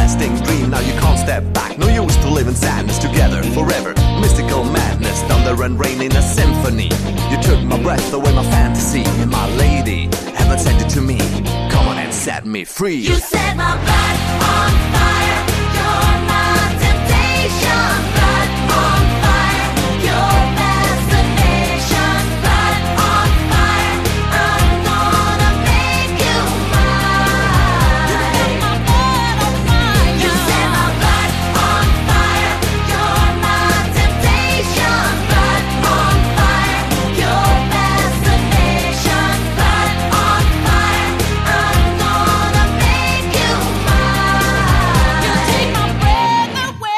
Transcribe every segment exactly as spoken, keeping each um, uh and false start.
everlasting dream. Now you can't step back, no use to live in sadness. Together, forever, mystical madness. Thunder and rain in a symphony. You took my breath away, my fantasy. My lady, heaven sent it to me. Come on and set me free. You set my blood on fire. You're my temptation. Blood on fire. Your fascination. Blood on fire. I'm gonna make you mine. You set my blood on fire. You set my blood on fire. You're my temptation. Blood on fire. Your fascination. Blood on fire. I'm gonna make you mine. You take my breath away.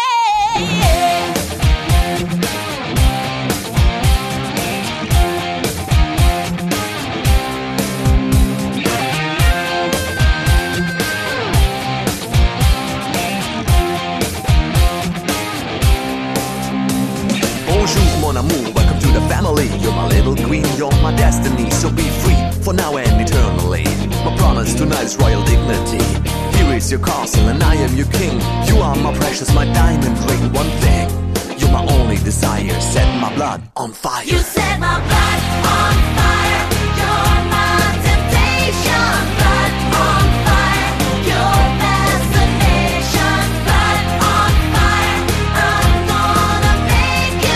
Bonjour, mon amour, welcome to the family. You're my little queen, you're my destiny. So be free, for now and eternally. My promise tonight is royal dignity. Here is your castle and I am your king. You are my precious, my diamond ring. One thing, you're my only desire. Set my blood on fire. You set my blood on fire. You're my temptation. Blood on fire. Your fascination. Blood on fire. I'm gonna make you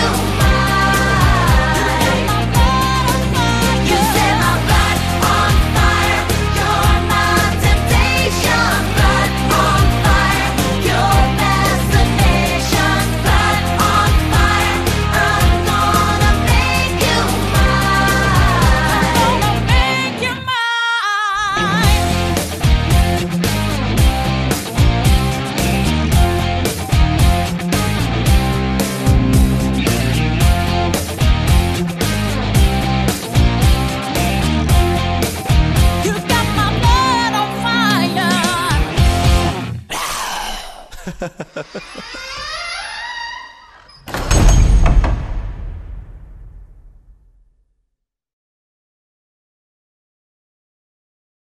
mine. You set my blood on fire. You're my temptation. Blood on fire. Your fascination. Blood on fire. I'm gonna make you mine. I'm gonna make you mine. You got my blood on fire.